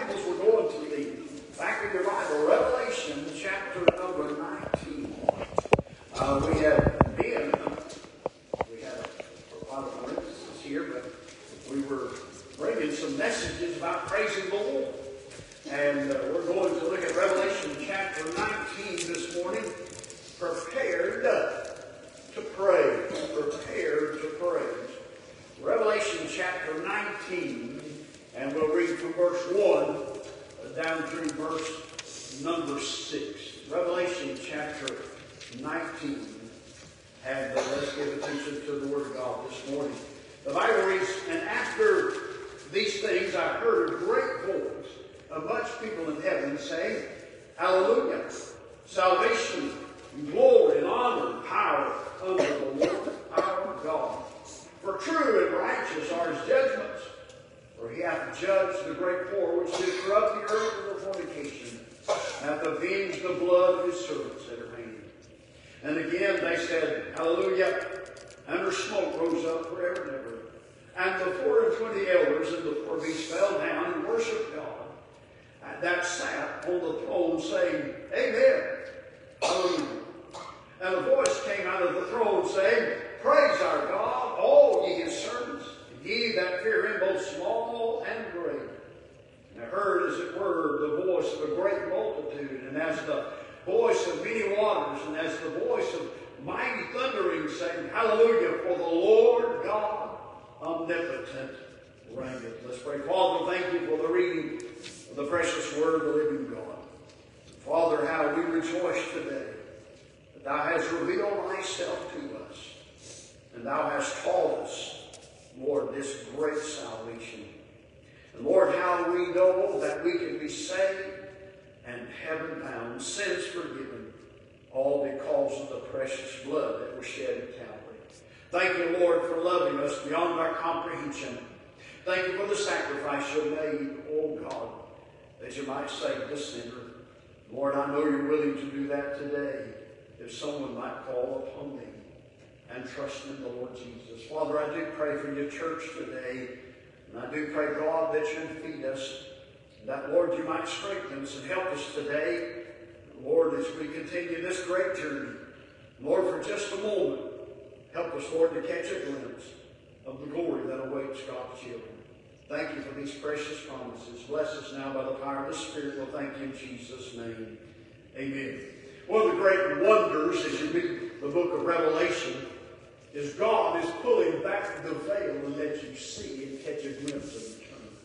Bibles, we're going to the back of your Bible, Revelation chapter number 19. We had a lot of parentheses here, but we were bringing some messages about praising the Lord. And we're going to look at Revelation chapter 19 this morning. Prepared to praise. Prepared to praise. Revelation chapter 19, and we'll read from verse 1 down through verse number 6. Revelation chapter 19. And let's give attention to the Word of God this morning. The Bible reads, "And after these things I heard a great voice of much people in heaven saying, Hallelujah! Salvation, and glory, and honor, and power unto the Lord our God. For true and righteous are his judgments. For he hath judged the great whore which did corrupt the earth with her fornication, and hath avenged the blood of his servants that are hanged. And again they said, Hallelujah! And her smoke rose up forever and ever. And the 24 elders and the 4 beasts fell down and worshipped God, and that sat on the throne, saying, Amen! Hallelujah! And a voice came out of the throne, saying, Praise our God, all ye his servants, ye that fear him, both small and great. And I heard, as it were, the voice of a great multitude, and as the voice of many waters, and as the voice of mighty thundering, saying, Hallelujah, for the Lord God omnipotent reigneth." Let's pray. Father, thank you for the reading of the precious word of the living God. Father, how we rejoice today that thou hast revealed thyself to us, and thou hast taught us, Lord, this great salvation. And Lord, how we know that we can be saved and heaven-bound, sins forgiven, all because of the precious blood that was shed at Calvary. Thank you, Lord, for loving us beyond our comprehension. Thank you for the sacrifice you made, oh God, that you might save the sinner. Lord, I know you're willing to do that today if someone might call upon thee and trust in the Lord Jesus. Father, I do pray for your church today, and I do pray, God, that you'd feed us, that, Lord, you might strengthen us and help us today. Lord, as we continue this great journey, Lord, for just a moment, help us, Lord, to catch a glimpse of the glory that awaits God's children. Thank you for these precious promises. Bless us now by the power of the Spirit. We'll thank you in Jesus' name. Amen. One of the great wonders as you read the book of Revelation is God is pulling back the veil and let you see and catch a glimpse of eternity.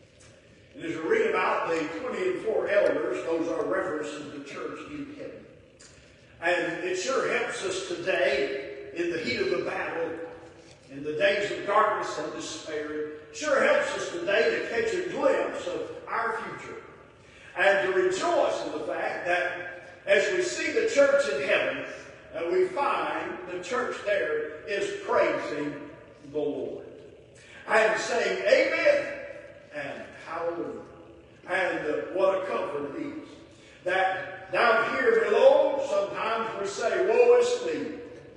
And as we read about the 24 elders, those are references to the church in heaven. And it sure helps us today in the heat of the battle, in the days of darkness and despair. It sure helps us today to catch a glimpse of our future and to rejoice in the fact that as we see the church in heaven, we find the church there is praising the Lord and saying amen and hallelujah. And what a comfort it is that down here below sometimes we say, woe is me.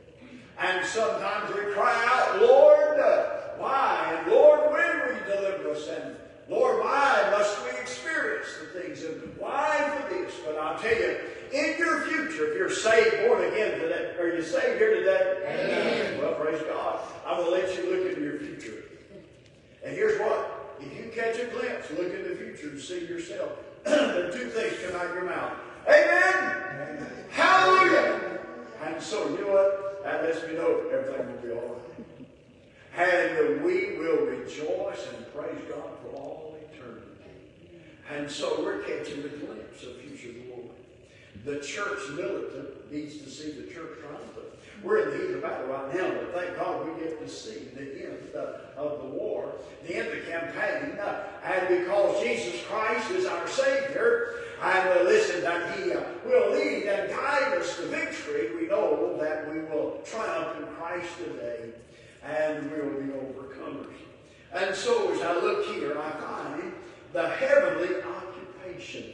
And sometimes we cry out, Lord, why? And Lord, when will you deliver us? And Lord, why must we experience the things? And why for this? But I'll tell you, in your future, if you're saved, born again today, are you saved here today? Amen. Well, praise God. I'm going to let you look into your future. And here's what. If you catch a glimpse, look in the future and see yourself. There are two things come out of your mouth. Amen. Amen. Hallelujah. And so, you know what? That lets me know everything will be all right. And we will rejoice and praise God for all eternity. And so we're catching a glimpse of future glory. The church militant needs to see the church triumphant. We're in the heat of the battle right now, but thank God we get to see the end of the war, the end of the campaign. And because Jesus Christ is our Savior, and listen, that He will lead and guide us to victory, we know that we will triumph in Christ today, and we will be overcomers. And so as I look here, I find the heavenly occupation.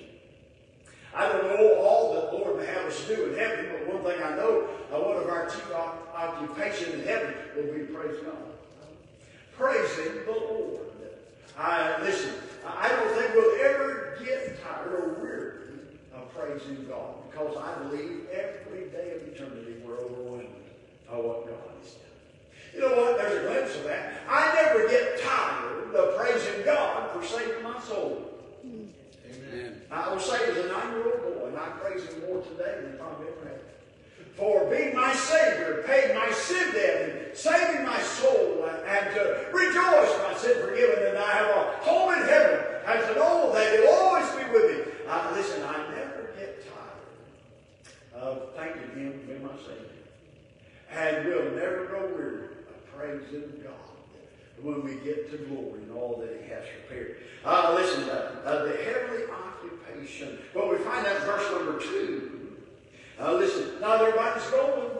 I don't know all that the Lord may have us do in heaven, but one thing I know, one of our chief occupations in heaven will be praise God. Praising the Lord. Listen, I don't think we'll ever praising God, because I believe every day of eternity we're overwhelmed by what God has done. You know what? There's a glimpse of that. I never get tired of praising God for saving my soul. Amen. I was saved as a 9-year-old boy, and I praise Him more today than probably ever have. For being my Savior, paying my sin debt, and saving my soul, and to rejoice my sin forgiven, and I have a home in heaven, and to know that He'll always be with me. Listen, I never get tired of thanking Him for being my Savior. And we'll never grow weary of praising God when we get to glory and all that He has prepared. Listen, the heavenly occupation. Well, we find that in verse number 2. Listen, not everybody's going.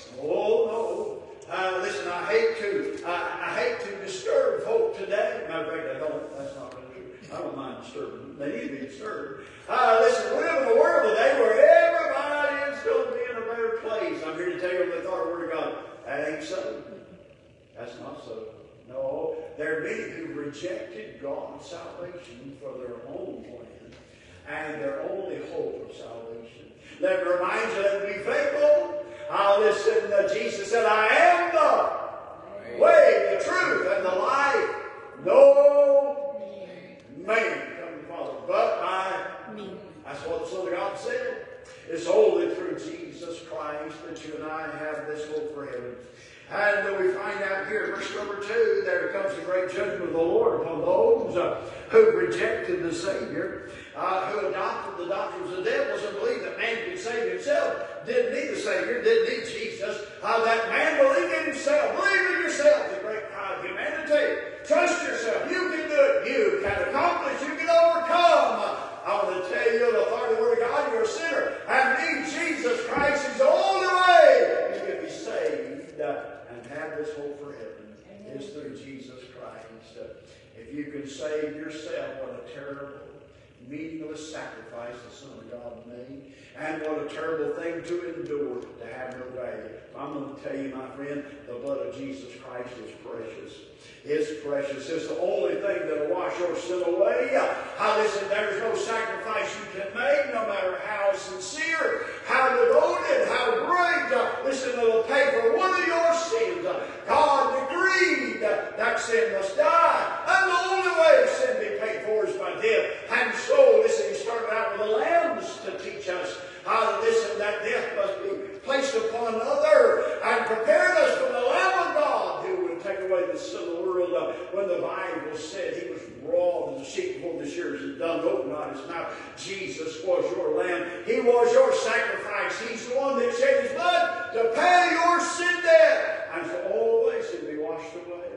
Oh no. Listen, I hate to disturb folk today. Matter of fact, I don't. That's not really true. I don't mind disturbing them. They need to be disturbed. Listen, we live in a world today where everybody is going to be in a better place. I'm here to tell you the authority word of God. That ain't so. That's not so. No, there are many who rejected God's salvation for their own plan and their only hope of salvation. Let me remind you that to be faithful. Listen, Jesus said, I am the way, the truth, and the life. No man come to the Father but by me. That's what the Son of God said. It's only through Jesus Christ that you and I have this hope for heaven. And we find out here in verse number 2, there comes the great judgment of the Lord upon those who rejected the Savior, who adopted the doctrines of the devils and believed that man could save himself, didn't need the Savior, didn't need Jesus. That man believed in himself. Believe in yourself, the great cry of humanity. Trust yourself. You can do it. You can accomplish. You can overcome. I want to tell you the authority of the Word of God, you're a sinner. And need Jesus Christ is the only way you can be saved and have this hope for heaven. Is through Jesus Christ. If you can save yourself, what a terrible, meaningless sacrifice the Son of God made. And what a terrible thing to endure, to have no value. I'm going to tell you, my friend, the blood of Jesus Christ is precious. It's precious. It's the only thing that will wash your sin away. Listen, there's no sacrifice you can make, no matter how sincere, how devoted, how great. Listen, it'll pay for one of your sins. God decreed that sin must die. And the only way sin be paid for is by death. And so, listen, he started out with the lambs to teach us how to listen, that death must be placed upon another and prepared us for the Lamb of God who would take away the sin of the world. When the Bible said he was raw as a sheep before the shearers and dumb opened not his mouth, Jesus was your lamb. He was your sacrifice. He's the one that shed his blood to pay your sin debt and for always to be washed away.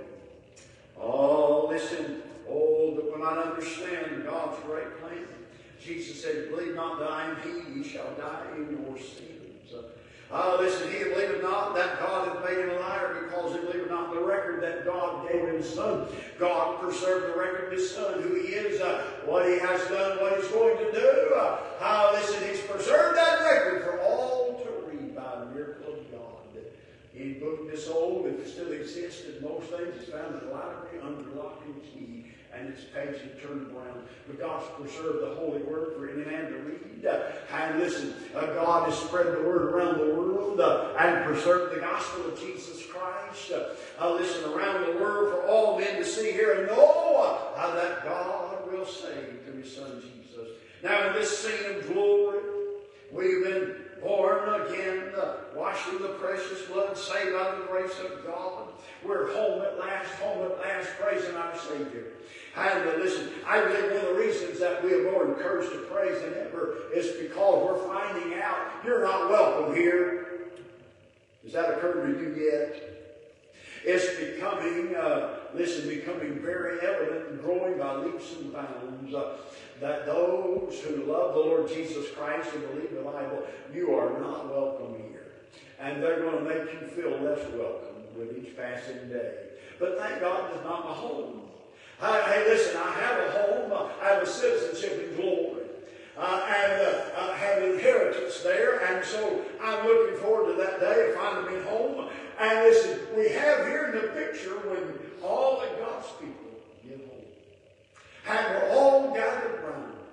Oh, listen. Oh, that we might understand God's great plan. Jesus said, believe not that I am he, ye shall die in your sins. Listen, he believeth not that God hath made him a liar, because he believeth not the record that God gave his Son. God preserved the record of his Son, who he is, what he has done, what he's going to do. Listen, he's preserved that record for all to read by the miracle of God. He book this old, if it still existed, most things is found in the library under lock and key, and its pages turned around. But God's preserved the Holy Word for any man to read. And listen, God has spread the Word around the world and preserved the gospel of Jesus Christ. Listen, around the world for all men to see, hear, and know that God will save through his Son Jesus. Now in this scene of glory, we've been born again, washed in the precious blood, saved out of the grace of God. We're home at last, praising our Savior. And listen, I believe one of the reasons that we are more encouraged to praise than ever is because we're finding out you're not welcome here. Has that occurred to you yet? It's becoming, becoming very evident and growing by leaps and bounds that those who love the Lord Jesus Christ and believe the Bible, you are not welcome here. And they're going to make you feel less welcome with each passing day. But thank God it's not my home. Hey, listen, I have a home. I have a citizenship in glory. And I have an inheritance there. And so I'm looking forward to that day of finally being home. And listen, we have here in the picture when all of God's people get home. And we're all gathered around.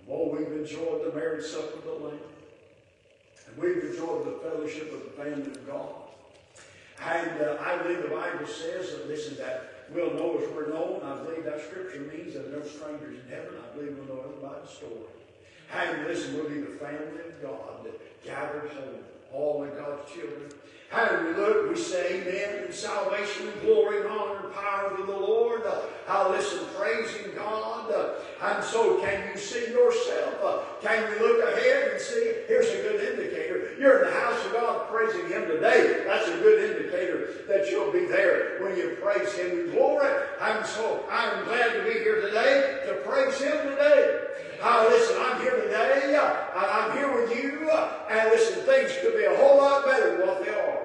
Oh, we've enjoyed the marriage supper of the Lamb. And we've enjoyed the fellowship of the family of God. And I believe the Bible says that, listen, that we'll know as we're known. I believe that scripture means that there are no strangers in heaven. I believe we'll know everybody's story. And listen, we'll be the family of God that gathered home, all of God's children. And we look, we say amen, and salvation and glory and honor and power to the Lord. Listen, praising God. And so can you see yourself? Can we look ahead and see? Here's a good indicator. You're in the house of God praising Him today. That's a good indicator that you'll be there when you praise Him in glory. And so I'm glad to be here today to praise Him today. Listen, I'm here today. I'm here with you. And listen, things could be a whole lot better than what they are.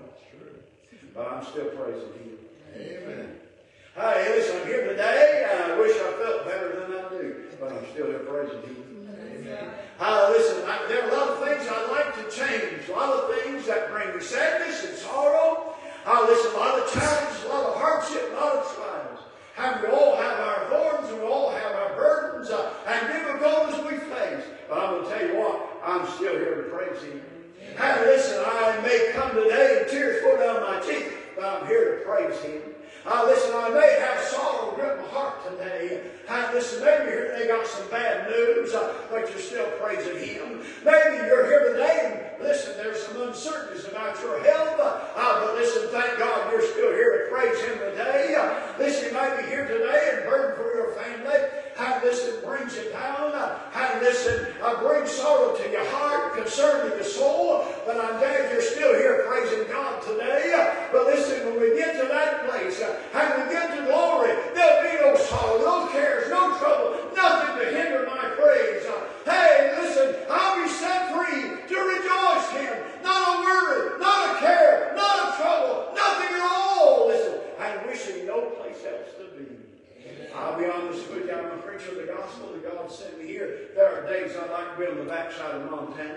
But I'm still praising Him. Amen. Hey, listen, I'm here today. I wish I felt better than I do. But I'm still here praising Him. Amen. Listen, there are a lot of things I'd like to change. A lot of things that bring me sadness and sorrow. Listen, a lot of challenges, a lot of hardship, a lot of trials. And we all have our thorns and we all have our burdens and difficulties we face. But I'm going to tell you what, I'm still here to praise Him. And listen, I may come today and tears flow down my cheeks, but I'm here to praise Him. Listen, I may have sorrow grip my heart today. And listen, maybe you're here they got some bad news, but you're still praising Him. Maybe you're here today and listen, there's some uncertainties about your health, but listen, thank God you're still here to praise Him today. Listen, you might be here today and burden for your family. And listen, brings you down. And listen, brings sorrow to your heart, concern to your soul. But I'm glad you're still here praising God today. But listen, when we get to that place and we get to glory, there'll be no sorrow, no cares, no trouble, nothing to hinder my praise. Hey, listen, I'll be set free to rejoice Him. Not a worry, not a care, not a trouble, nothing at all. Listen, and wishing no place else to be. I'll be honest with you, I'm a preacher of the gospel that God sent me here. There are days I like to be on the backside of Montana.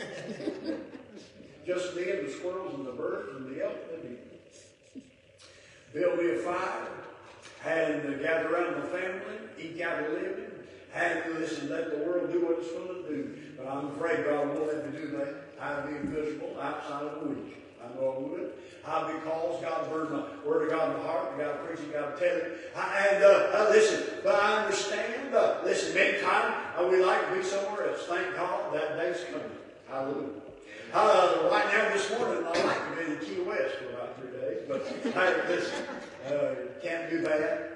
Just me and the squirrels and the birds and the elk and the deer. Build me a fire and gather around my family, eat out a living, and listen, let the world do what it's going to do. But I'm afraid God won't let me do that. I'd be invisible outside of a week. I know I would. Because God burned my word of God in my heart. You got to preach it, you got to tell it. And listen, but I understand. Listen, many times we like to be somewhere else. Thank God that day's coming. Hallelujah. Right now, this morning, I like to be in Key West for about 3 days. But hey, listen, can't do that.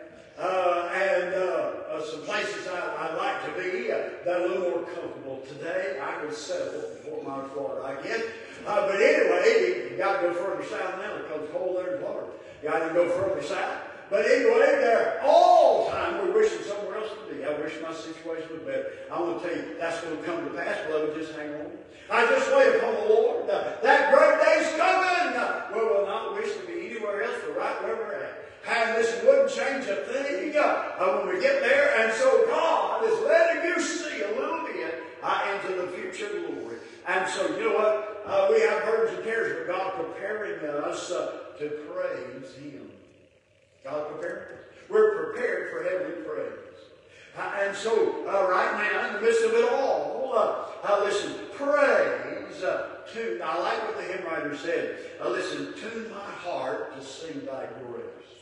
Some places I'd like to be that are a little more comfortable. Today, I could settle for Fort Myers, Florida, I guess. But anyway, you got to go further south now because it's cold there in Florida. You got to go further south. But anyway, there all the time we're wishing somewhere else to be. I wish my situation was better. I want to tell you, that's going to come to pass, beloved. Just hang on. I just wait upon the Lord. That great day's coming. We will not wish to be anywhere else but right where we're at. And this wouldn't change a thing when we get there. And so God is letting you see a little bit into the future glory. And so, you know what? We have burdens and cares, but God preparing us to praise Him. God preparing us. We're prepared for heavenly praise. And so, right now, in the midst of it all, listen, praise to, I like what the hymn writer said, listen, tune my heart to sing thy grace.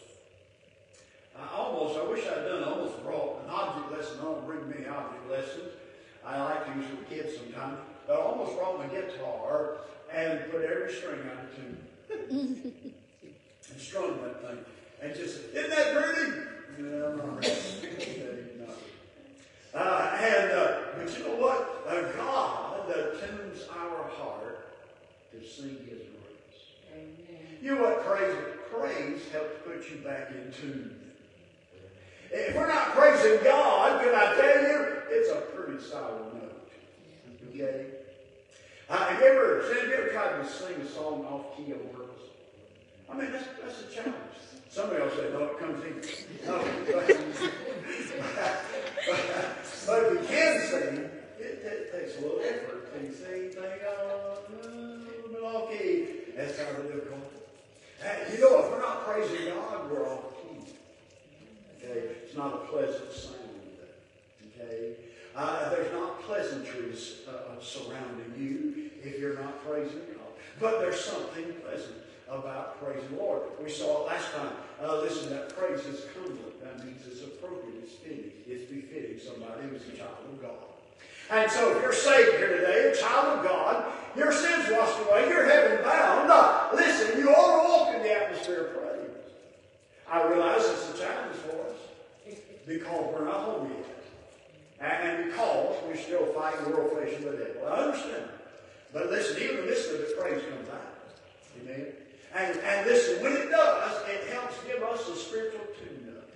I wish I'd almost brought an object lesson. I don't bring many object lessons. I like to use it with kids sometimes. But I almost brought my guitar and put every string out of tune. And strung that thing. And just said, isn't that pretty? No, not really. But you know what? God tunes our heart to sing His grace. Amen. You know what praise helps put you back in tune. If we're not praising God, can I tell you, it's a pretty sour note. Okay? Have you ever tried to sing a song off key on purpose? I mean, that's a challenge. Somebody else said, no, it comes easy. No, but if you can sing, it takes a little effort. Can you sing, think, off key? That's kind of difficult. You know, if we're not praising God, we're off key. Okay? It's not a pleasant sound. Okay? There's not pleasantries surrounding you if you're not praising God. But there's something pleasant about praising the Lord. We saw it last time. Listen, that praise is comely. That means it's appropriate, it's fitting, it's befitting somebody who's a child of God. And so if you're saved here today, a child of God, your sins washed away, you're heaven bound. Listen, you ought to walk in the atmosphere of praise. I realize it's a challenge for us because we're not home yet. And because we're still fighting the world, flesh, and the devil. I understand. But listen, even in the midst of it, praise comes out. Amen. And listen, when it does, it helps give us a spiritual tune-up.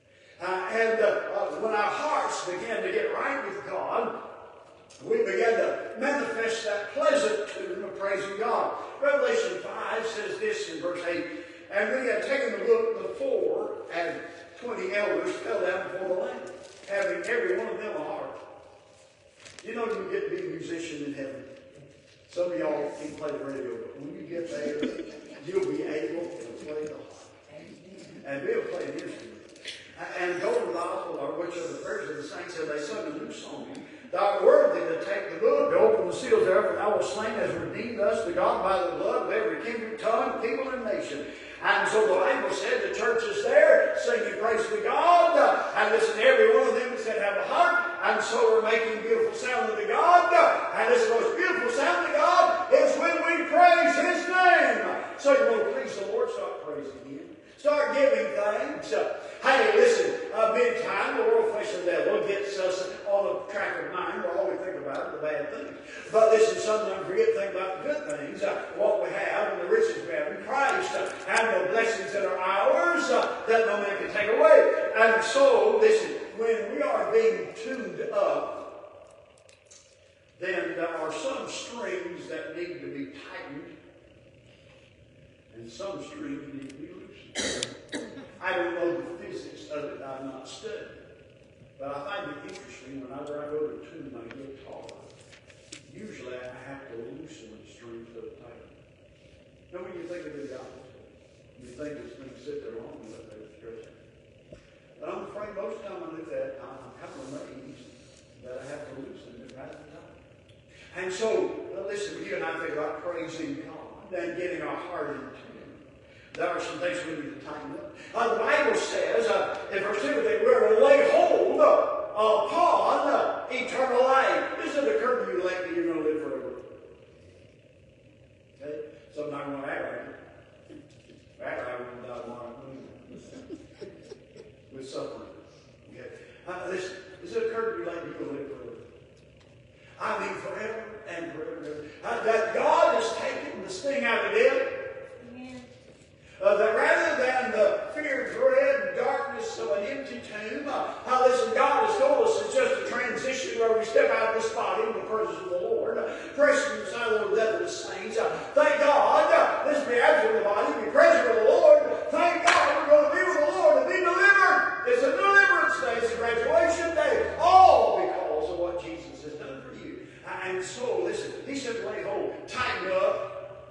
When our hearts begin to get right with God, we begin to manifest that pleasant tune of praising God. Revelation 5 says this in verse 8, and when he had taken the book, the 4 and 20 elders fell down before the Lamb, having every one of them a harp. You know you get to be a musician in heaven. Some of y'all can play the radio, but when you get there, you'll be able to play the harp. And be able to play an instrument. And go to the gospel, or which of the prayers of the saints said they sung a new song. Thou art worthy to take the book, to open the seals thereof, for thou wast slain, has redeemed us to God by the blood of every kindred, tongue, people, and nation. And so the Bible said the church is there, singing praise to God. And listen, every one of them said have a harp. And so we're making beautiful sound unto God. And this most beautiful sound to God is when we praise His name. So you want to please the Lord, start praising Him. Start giving thanks. Hey, listen, many times the world, flesh, and devil gets us on a track of mind where all we think about are the bad things. But listen, sometimes we forget to think about the good things, what we have and the riches we have in Christ, and the blessings that are ours that no man can take away. And so, listen, when we are being tuned up, then there are some strings that need to be tightened, and some strings need to be loosened. I don't know the physics of it. I've not studied. But I find it interesting whenever I go to tune my guitar, usually I have to loosen the string to the tighten. Now when you think of the opposite, you think it's going to sit there long and let it stretch out. But I'm afraid most of the time I do that, I'm kind of amazed that I have to loosen it rather than tighten. And so, listen, you and I think about praising God and getting our heart in tune. There are some things we need to tighten up. The Bible says, in verse 2, that we're to lay hold upon eternal life. This doesn't occur to you lately you're going to live forever. Okay? Some not going to act like it. Act like we're going to die tomorrow. With suffering. Okay? Listen, does it occur to you lately you're going to live forever? I mean forever and forever. That God has taken the sting out of death. That rather than the fear, dread, and darkness of an empty tomb, listen, God has told us it's just a transition where we step out of this body in the presence of the Lord, pressing the side of the devil and saints. Thank God, this be absent of the body, be present with the Lord. Thank God we're going to be with the Lord and be delivered. It's a deliverance day, it's a graduation day, all because of what Jesus has done for you. And so, listen, He said, lay hold, tighten up.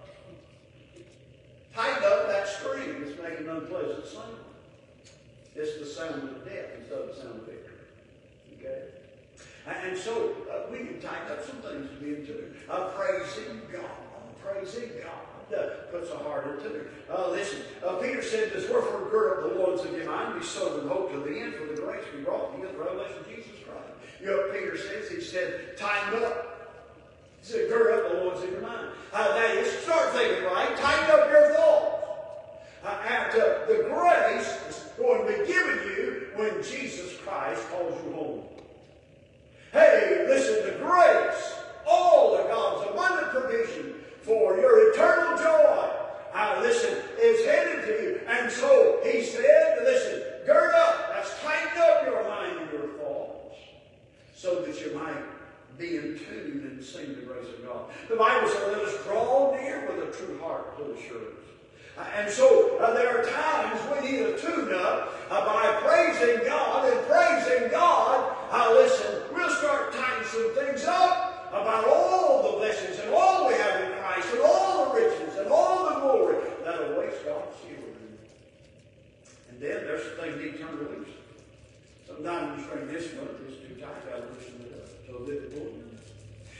Tighten up that string that's making an unpleasant sound. It's the sound of death instead of the sound of victory. Okay? And so we can tighten up some things to be in tune. Praising God. Praising God puts a heart into it. Listen, Peter said this, wherefore gird up the loins of your mind, be sober in hope to the end, for the grace be brought to you in the revelation of Jesus Christ. You know what Peter says? He said, tighten up. He said, gird up the loins of your mind. That is, start thinking right. Tighten up your thoughts. The grace is going to be given you when Jesus Christ calls you home. Hey, listen, the grace, all of God's abundant provision for your eternal joy, listen, is headed to you. And so He said, listen, gird up. That's tighten up your mind and your thoughts so that you might be in tune and sing the grace of God. The Bible says, let us draw near with a true heart to assurance. And so there are times we need to tune up by praising God and praising God. Listen, we'll start tying some things up about all the blessings and all we have in Christ and all the riches and all the glory that awaits God's children. And then there's some things you need to turn to loose. Sometimes you string this one, it's too tight, I'll loosen it up.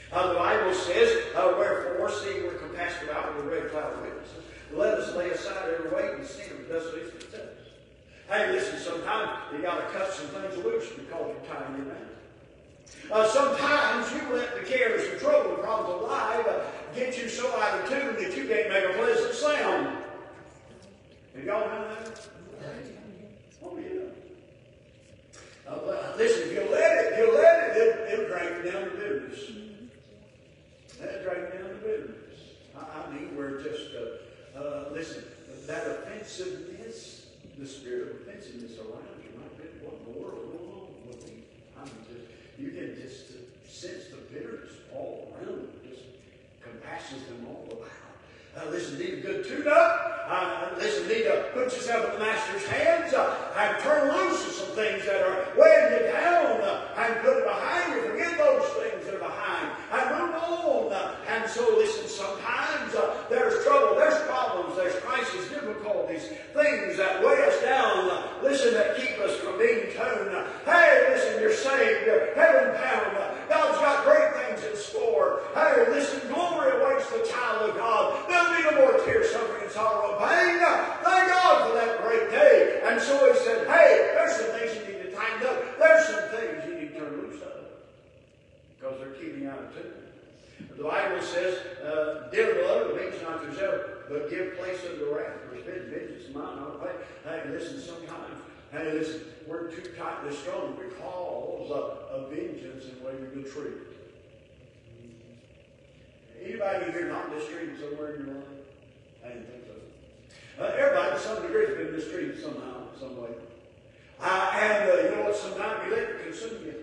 The Bible says, wherefore, seeing we're compassed about with a great cloud of witnesses, let us lay aside every weight and sin that does lead us to us. Hey, listen, sometimes you got to cut some things loose because you're tying your man. Sometimes you let the cares and trouble and problems of life get you so out of tune that you can't make a pleasant sound. Have y'all done that? Oh, yeah. Listen, if you let it, it'll drag you down to bitterness. That'll drag you down to bitterness. I mean, we're just, listen, that offensiveness, the spirit of offensiveness around you might be, what in the world going on with me? I mean, you can just sense the bitterness all around. It just compasses them all about. Listen, need a good tune-up. Listen, need to put yourself in the Master's hands and turn loose of some things that are weighing you down and put it behind you. Forget those things that are behind and move on. And so, listen, sometimes there's trouble, there's problems, there's crises, difficulties, things that weigh us down. Listen, that keep us from being tuned. Hey, listen, you're saved, you're heaven bound. God's got great things in store. Hey, listen, glory awaits the child of God. There'll be no more tears, suffering, and sorrow, and pain. Thank God for that great day. And so he said, hey, there's some things you need to tighten up. There's some things you need to turn loose of. Because they're keeping you out of tune. The Bible says, dear beloved, avenge not yourself, but give place unto the wrath. For vengeance is mine, I'll pay. Hey, listen, sometimes, hey, listen, we're too tightly strung because of vengeance and the way we've been treated. Anybody here not mistreated somewhere in your life? I didn't think so. Everybody to some degree has been mistreated somehow, some way. You know what? Sometimes you let it consume you.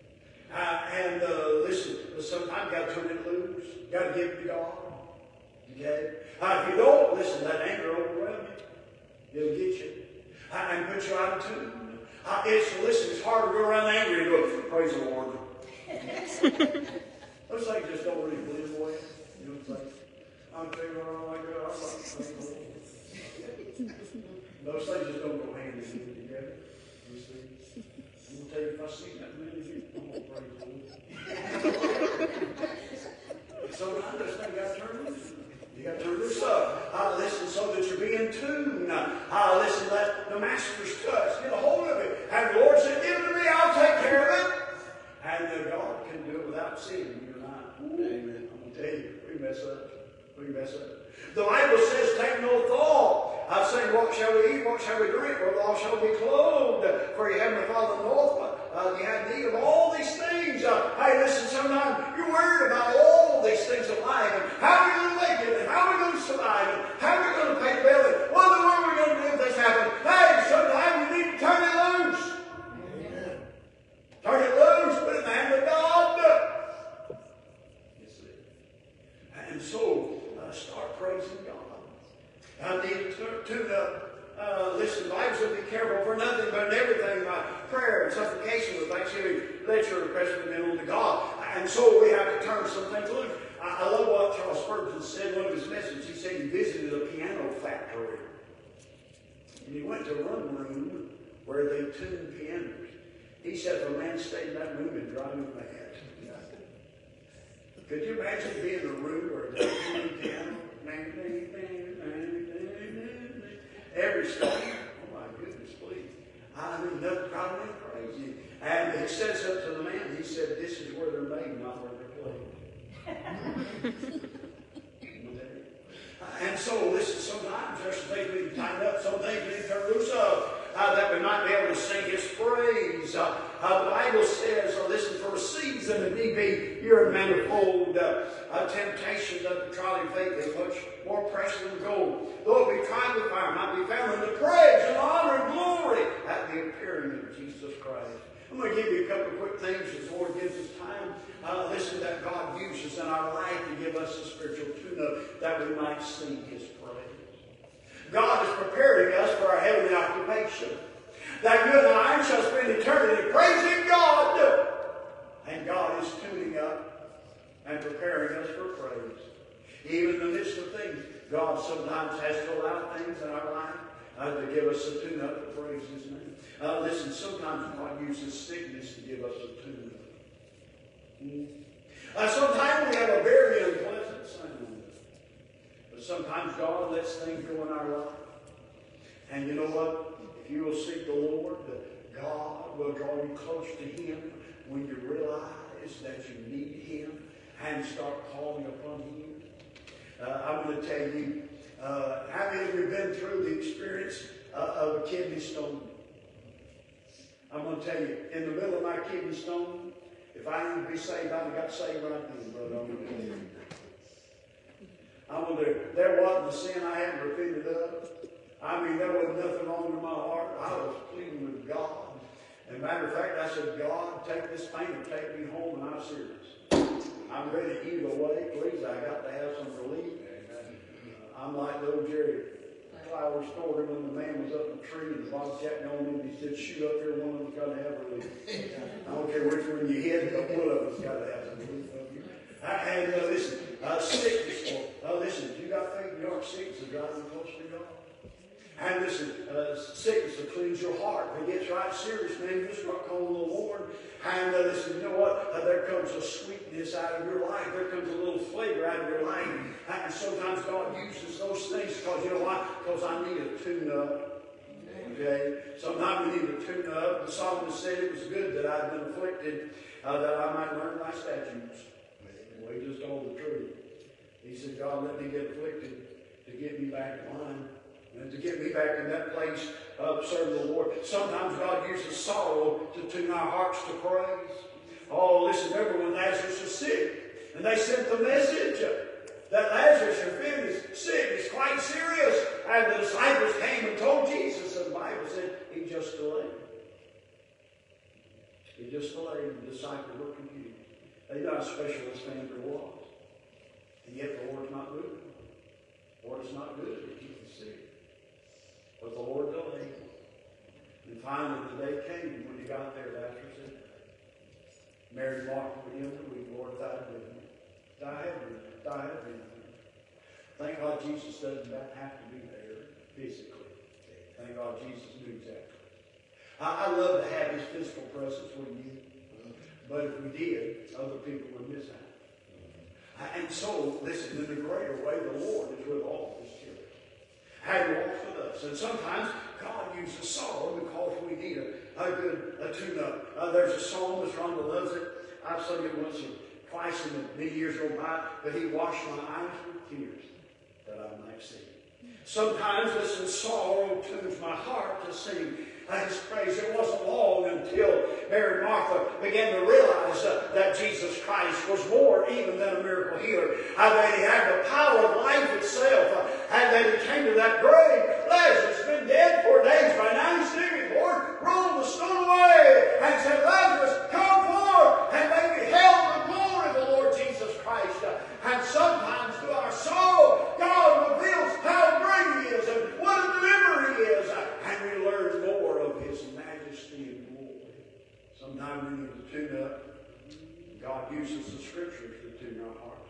Listen, sometimes you got to turn it loose. You got to give it to God. Okay? If you don't, listen, that anger will overwhelm you. It'll get you. And put you out of tune. It's hard to go around angry and go, praise the Lord. Those things just don't really live away. You know what I'm saying? I'm saying, oh my God, I'm not saying those things just don't go hand in hand together. You see? I'm going to tell you, if I see that many of you, I'm going to praise the Lord. Sometimes this thing got to turn loose. You got to turn this up. Listen, so that you're being tuned. Listen, let the Master's touch get a hold of it. And the Lord said, give it to me, I'll take care of it. And God can do it without sin, you and I. Amen. I'm going to tell you, we mess up. We mess up. The Bible says, take no thought. Saying, what shall we eat? What shall we drink? Or shall we be clothed? For your heavenly Father knoweth you have need of all these things. Hey, listen, sometimes you're worried about all these things of life. And how are we going to make it? And how are we going to survive? And how are we going to pay the bill? And what in the world are we going to do if this happens? Hey, sometimes you need to turn it loose. Amen. Turn it loose. Put it in the hand of God. And so, start praising God. I need to tune up. Listen, the Bible says, be careful for nothing but in everything by prayer and supplication with thanksgiving. Let your requests be made unto God. And so we have to turn some things loose. I love what Charles Spurgeon said in one of his messages. He said he visited a piano factory. And he went to a room where they tuned pianos. He said, if a man stayed in that room, it'd drive him mad. Could you imagine being in a room where they tuned piano? Every stone. Oh my goodness, please. I mean, nothing driving me crazy. And he says up to the man, he said, this is where they're made, not where they're played. And so, listen, sometimes there's some things we need to tighten up, some things we need to turn loose of, that we might be able to sing His praise. The Bible says, listen, for a season, if need be, you're in manifold temptations of the trial of faith is much more precious than gold. Though it be tried with fire, might be found in the praise and honor and glory at the appearing of Jesus Christ. I'm going to give you a couple of quick things as the Lord gives us time. Listen, that God uses in our life to give us a spiritual tune-up that we might sing His praise. God is preparing us for our heavenly occupation. That you and I shall spend eternity praising God. And God is tuning up and preparing us for praise. Even in the midst of things, God sometimes has to allow things in our life to give us a tune-up to praise His name. Listen, sometimes God uses sickness to give us a tune-up. Sometimes God lets things go in our life. And you know what? If you will seek the Lord, God will draw you close to Him when you realize that you need Him and start calling upon Him. I'm going to tell you, how many of you have been through the experience of a kidney stone? I'm going to tell you, in the middle of my kidney stone, if I needed to be saved, I'd have got saved right then, brother. There wasn't a sin I hadn't repented of. I mean, there wasn't nothing wrong in my heart. I was pleading with God. As a matter of fact, I said, God, take this pain and take me home, and I'm serious. I'm ready either way. Please, I got to have some relief. I'm like the old Jerry Flower story when the man was up in the tree and the bobcat on him. He said, shoot up here, one of them's got to have relief. I don't care which one you hit, but one of them's got to have some relief of you. And listen, sickness. Listen, if you got faith, you aren't sick, so drive you close to God. And listen, sickness will cleanse your heart. If it gets right serious, man, you just start calling the Lord. And listen, you know what? There comes a sweetness out of your life. There comes a little flavor out of your life. And sometimes God uses those things because, you know why? Because I need a tune-up. Okay? Sometimes we need a tune-up. The psalmist said it was good that I'd been afflicted, that I might learn thy statutes. Well, he just told the truth. He said, God, let me get afflicted to get me back in line. And to get me back in that place of serving the Lord. Sometimes God uses sorrow to tune our hearts to praise. Oh, listen, remember when Lazarus was sick, and they sent the message that Lazarus, your friend, is sick, it's quite serious. And the disciples came and told Jesus, and the Bible said he just delayed. He just delayed. The disciples were confused. They knew how special this family was. And yet the Lord's not moving. The Lord's not good to keep us sick. But the Lord delayed. And finally the day came when he got there, Lazarus said, Mary Martha with him the week, Lord, if I had been here. If I had been here. Thank God Jesus doesn't have to be there physically. Thank God Jesus knew exactly. I love to have his physical presence with you. But if we did, other people would miss out. And so, listen, in a greater way, the Lord is with all of his children. And walks with us. And sometimes God uses sorrow because we need a good tune-up. There's a song, Miss Rhonda loves it. I've sung it once or twice in the many years go by, but he washed my eyes with tears that I might see. Sometimes, listen, sorrow tunes my heart to sing his praise. It wasn't long until Mary and Martha began to realize that Jesus Christ was more even than a miracle healer. That he had the power of life itself. And that he came to that grave. Lazarus has been dead 4 days. By now he's sleeping. Lord rolled the stone away and said, Lazarus, come forth. And they beheld the glory of the Lord Jesus Christ. And sometimes through our sorrow, God reveals how great he is and what a deliverer he is. And we learn more of his majesty and glory. Sometimes we need to tune up. God uses the scriptures to tune our hearts.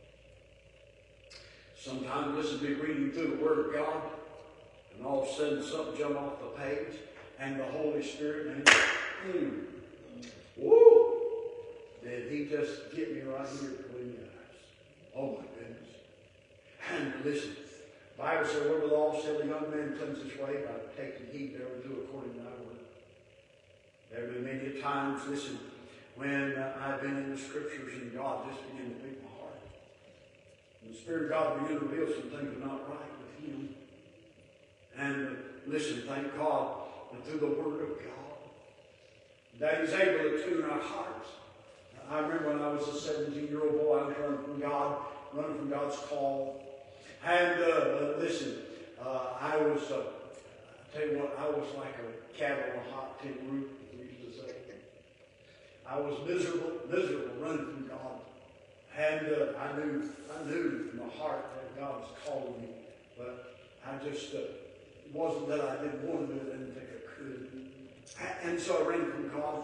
Sometimes, listen, be reading through the Word of God, and all of a sudden something jump off the page, and the Holy Spirit, and woo! Did he just get me right here between the eyes? Oh my goodness. And listen, the Bible says, where the law said, the young man cleanse his way by taking heed thereunto according to thy word. There have been many times, listen, when I've been in the scriptures and God just began to pick my heart. And the Spirit of God began to reveal some things are not right with him. And listen, thank God that through the Word of God, that he's able to tune our hearts. I remember when I was a 17-year-old boy, I was running from God's call. And listen, I was, I tell you what, I was like a cat on a hot tin roof, we used to say. I was miserable running from God. And I knew in my heart that God was calling me. But I just, it wasn't that I didn't want to do it, I didn't think I could. And so I ran from God.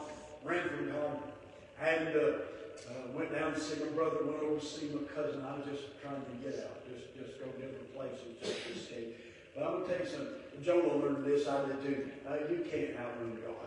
And went down to see my brother, went over to see my cousin. I was just trying to get out, just go different places, just escape. But I'm going to tell you something. Jonah learned this, I did too. You can't outrun God.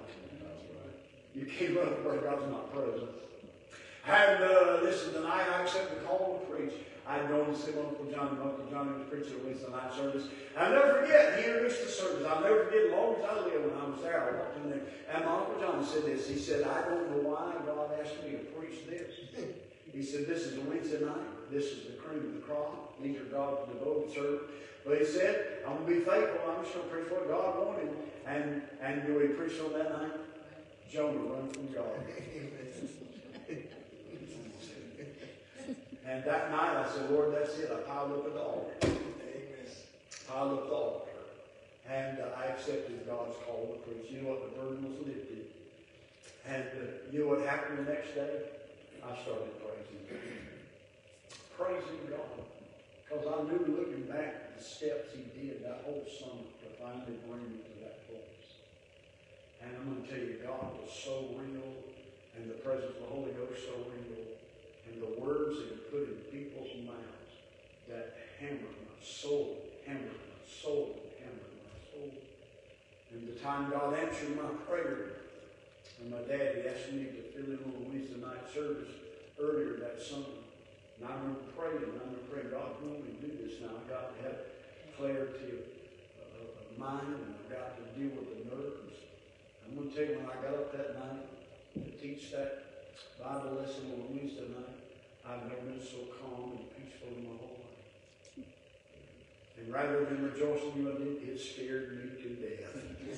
You can't run where God's not present. And listen, tonight I accept the call to preach. I'd known Uncle Johnny. Uncle Johnny was preaching a Wednesday night service. I'll never forget, he introduced the service. I'll never forget, as long as I live, when I was there, I walked in there, and my Uncle Johnny said this. He said, I don't know why God asked me to preach this. He said, this is a Wednesday night. This is the cream of the crop. These are God's devoted servants. But he said, I'm going to be faithful. I'm just going to preach what God wanted. And you know what he preached on that night? Jonah run from God. And that night I said, Lord, that's it. I piled up at the altar. Piled up the altar. And I accepted God's call to preach. You know what? The burden was lifted. And you know what happened the next day? I started praising God. Praising God. Because I knew, looking back, the steps he did that whole summer to finally bring me to that place. And I'm going to tell you, God was so real, and the presence of the Holy Ghost so real, and the words that he put in people's mouths that hammered my soul, hammered my soul, hammered my soul. And the time God answered my prayer, and my dad asked me to fill in on a Wednesday night service earlier that summer. And I remember praying, God, you want me to do this now? I've got to have clarity of mind, and I've got to deal with the nerves. I'm going to tell you, when I got up that night to teach that Bible lesson on Wednesday night, I've never been so calm and peaceful in my whole life. And rather than rejoicing when I did, it scared me to death.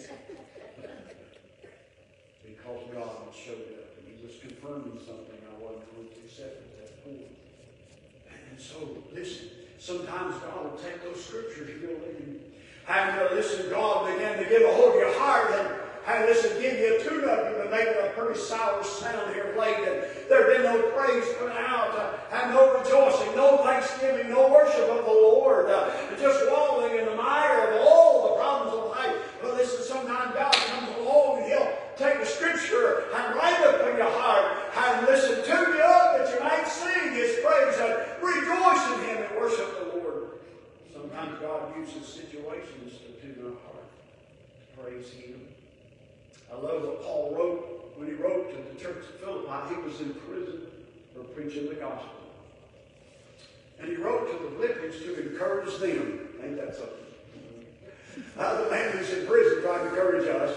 Because God showed up, and he was confirming something I wasn't going to accept at that point. And so, listen, sometimes God will take those scriptures you'll read. And listen, God began to get a hold of your heart and listen, give you a tune-up. You've been making a pretty sour sound here late. And there been no praise put out, and no rejoicing, no thanksgiving, no worship of the Lord. Just wallowing in the mire of all the problems of life. But listen, sometimes God comes along and he'll take the scripture and write it up in your heart and listen, tune you up that you might sing his praise and rejoice in him and worship the Lord. Sometimes God uses situations to tune our heart, to praise him. I love what Paul wrote when he wrote to the church of Philippi. He was in prison for preaching the gospel. And he wrote to the Philippians to encourage them. Ain't that something? The man who's in prison trying to encourage us.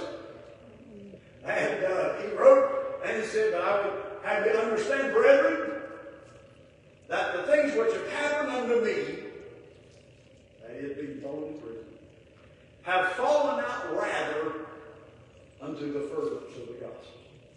And he wrote, and he said, I would have you understand, brethren, that the things which have happened unto me, that he had been thrown in prison, have fallen out rather unto the furtherance of the gospel.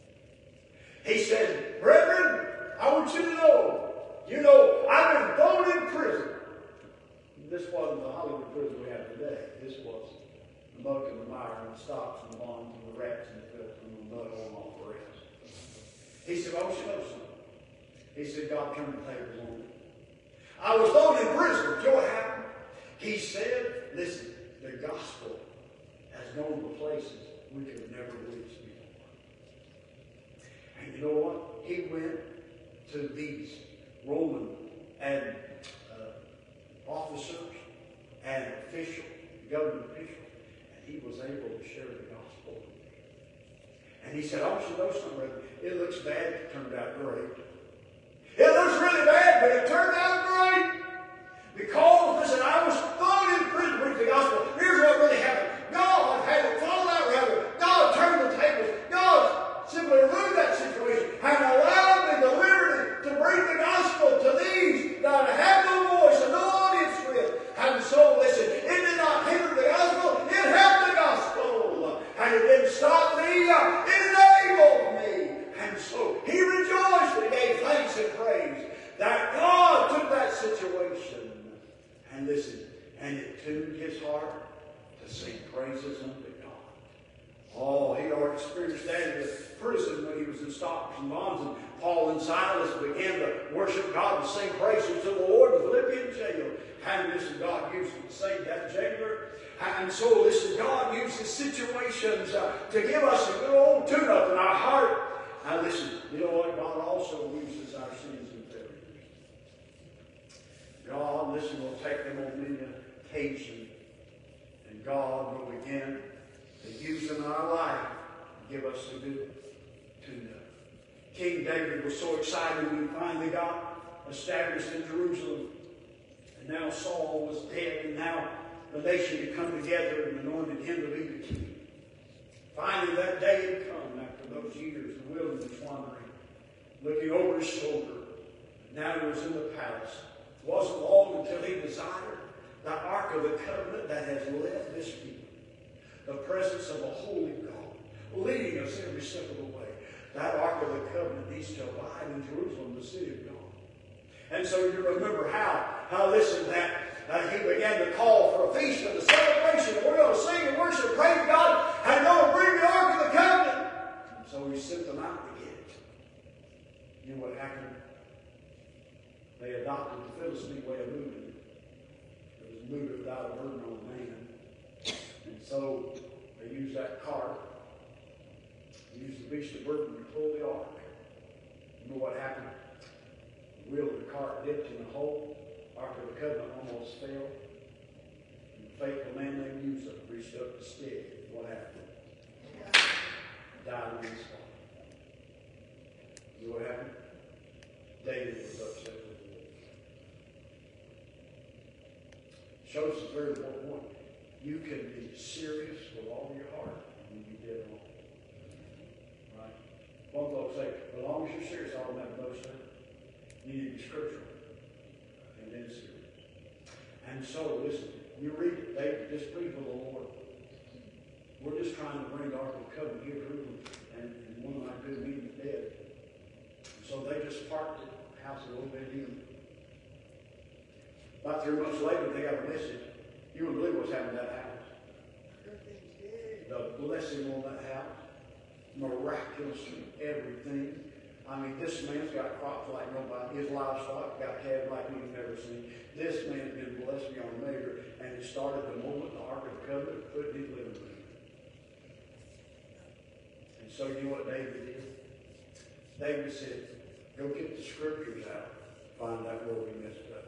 He said, brethren, I want you to know, I've been thrown in prison. This wasn't the Hollywood prison we have today. This was the muck and the mire and the stocks and the bonds and the rats and the filth and the mud on all the rest. He said, I want you to know something. He said, God turned the tables on me. I was thrown in prison. You know what happened? He said, listen, the gospel has gone to places we could never reach before. And you know what? He went to these Roman and officers and officials, government officials, and he was able to share the gospel. And he said, I want you to know something, brother. It looks bad, it turned out great. It looks really bad, but it turned out great. Because, listen, I was thrown in prison to preach the gospel. Here's what really happened. God had it fallen out rather. God turned the tables. God simply removed that situation and allowed me the liberty to bring the gospel to these that have no voice and no audience with. And so, listen, it did not hinder the gospel. It helped the gospel. And it didn't stop me. It enabled me. And so, he rejoiced and gave thanks and praise that God took that situation. And listen, and it tuned his heart to sing praises unto God. Oh, he already experienced that in the prison when he was in stocks and bonds. And Paul and Silas began to worship God and sing praises to the Lord in the Philippian jail. And listen, God used him to save that jailer. And so, listen, God uses situations to give us a good old tune-up in our heart. Now listen, you know what? God also uses our sins and failures. God, listen, will take them on many occasions. And God will begin to use them in our life and give us a good tune-up. King David was so excited when he finally got established in Jerusalem. And now Saul was dead, and now the nation had come together and anointed him to be the king. Finally, that day had come after those years of wilderness wandering, looking over his shoulder. Now he was in the palace. It wasn't long until he desired the Ark of the Covenant that has led this people. The presence of a holy God, leading us every step of the way. That Ark of the Covenant needs to abide in Jerusalem, the city of God. And so you remember how listen, that he began to call for a feast and a celebration. We're going to sing and worship, praise God, and going to bring the Ark of the Covenant. And so he sent them out to get it. You know what happened? They adopted the Philistine way of moving. It was moving without a burden on man. And so they used that cart, used the beast of burden to pull the ark. You know what happened? The wheel of the cart dipped in the hole. Ark of the Covenant almost fell. And the faithful man named Uzzah reached up the stick. What happened? Died on the spot. You know what happened? David was upset with the Lord. Shows us a very important point. You can be serious with all your heart and you dead wrong. Right? One folks say, as long as you're serious, I don't have no sense. You need to be scriptural. And then serious. And so, listen, you read it, David displeased with the Lord. We're just trying to bring the Ark of the Covenant here to Jerusalem, and one of my good men is dead. So they just parked at the house of old Ben. About 3 months later, they got a message. You wouldn't believe what's happened to that house. The blessing on that house, miraculous everything. I mean, this man's got crops like nobody. His livestock got calves like we've never seen. This man's been blessed beyond measure, and it started the moment the Ark of the Covenant put in his living room. And so you know what David did? David said, go get the scriptures out, find out where we messed up.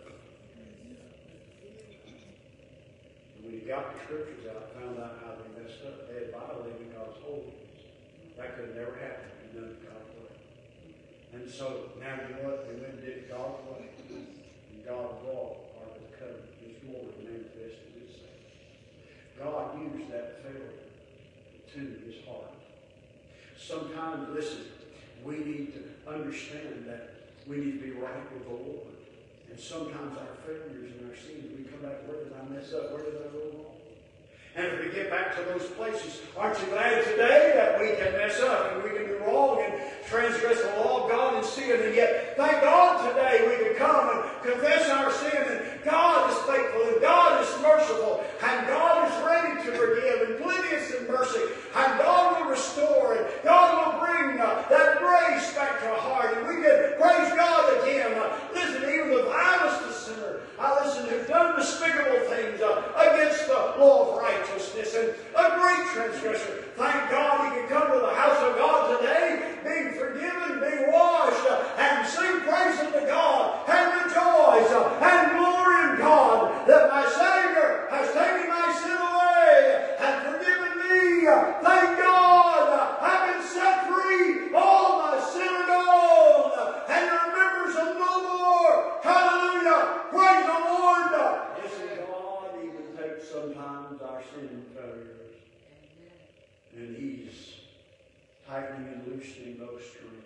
And when he got the scriptures out, found out how they messed up, they had violated God's holiness. That could never happen if you done it God's way. And so now you know what? They went and did it God's way. And God brought Ark of the Covenant, His glory manifested itself. God used that failure to tune His heart. Sometimes, listen, we need to understand that we need to be right with the Lord. And sometimes our failures and our sins, we come back, where did I mess up? Where did I go wrong? And if we get back to those places, aren't you glad today that we can mess up and we can do wrong and transgress the law of God and sin? And yet, thank God today we can come and confess our sin, and God is faithful and God is merciful and God is ready to forgive and plenteous in mercy, and God will restore and God will bring that grace back to our heart, and we can praise God again. Listen, even the vilest sinner, who've done despicable things against the law of righteousness and a great transgressor. Thank God he can come to the house of God today, being forgiven, being washed, and sing praise unto God, and rejoice, and glory in God, that my Savior has taken my sin away, and forgiven me. Thank God, I've been set free, all my sin are gone, and He remembers them no more. Hallelujah, praise the Lord. Yes, God even takes sometimes our sin and failures, and He's tightening and loosening those strings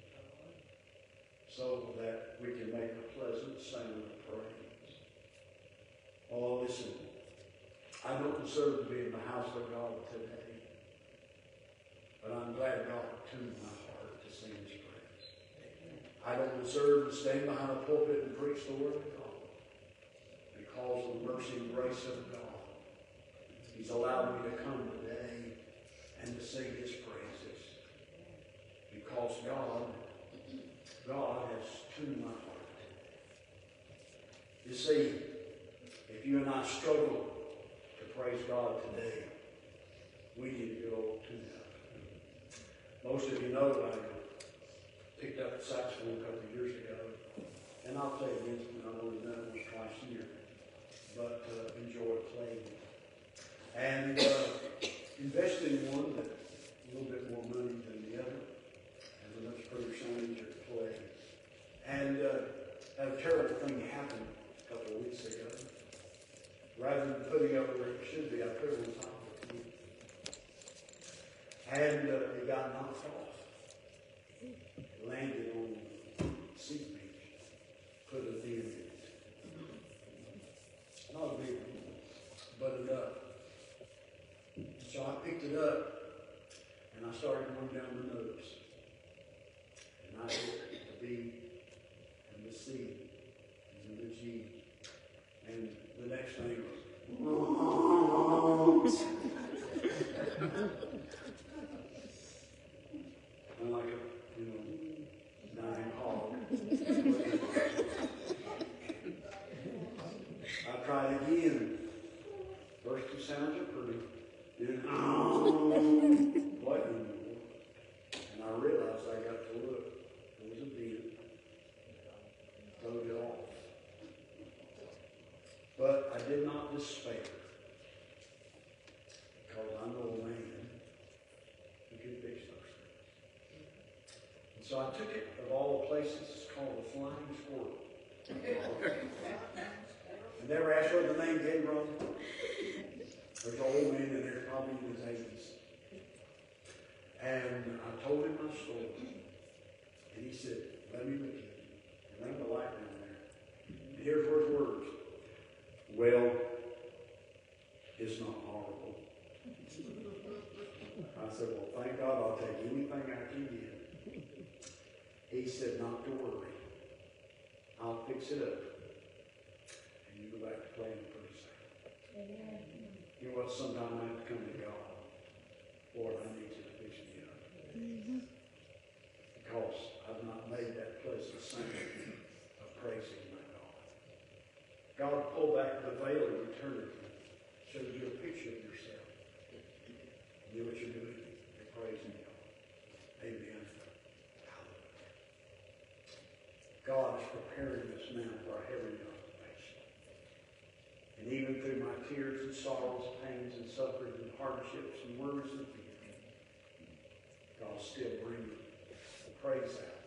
so that we can make a pleasant sound of praise. Oh, listen, I don't deserve to be in the house of God today, but I'm glad God tuned my heart to sing His praise. I don't deserve to stand behind a pulpit and preach the Word of God. Because of the mercy and grace of God, He's allowed me to come today and to sing His praises. Because God has tuned my heart. You see, if you and I struggle to praise God today, we need to go tune up. Most of you know I picked up the saxophone a couple of years ago, and I'll play it again. I've only done it once, twice a year, but enjoy playing it. And invested in one that's a little bit more money than the other, and a much better sound, easier to play. And Had a terrible thing happen a couple of weeks ago. Rather than putting it where it should be, I put it on top of the TV. And it got knocked off. It landed on the seat beach. Put a dent in it. Not a big one, but enough. So I picked it up, and I started going down the notes. And I hit the B, and the C, and the G. And the next thing was, I'm like a dying hog. I tried again. First two sounds are pretty. Then, what in the world? And I realized I got to look. There was a dent. Throwed it off. But I did not despair. Because I know a man who can fix those things. And so I took it, of all the places, it's called the Flying Squirrel. I never asked where the name came from. There's an old man in there, probably in his 80s. And I told him my story. And he said, let me look at you. And ran the light down there. And here's his words. Well, it's not horrible. I said, well, thank God, I'll take anything I can get. He said, not to worry. I'll fix it up. And you go back to playing pretty soon. Amen. You know what? Sometime I have to come to God. Lord, I need you to fix me up. Because I've not made that pleasant sound of praising my God. God pulled back the veil of eternity, showed you a picture of yourself. You know what you're doing? You're praising God. Amen. God is preparing us now for a heavenly occupation. And even through my tears and sorrows, pains and sufferings and hardships and worries and fear, God's still bringing the praise out.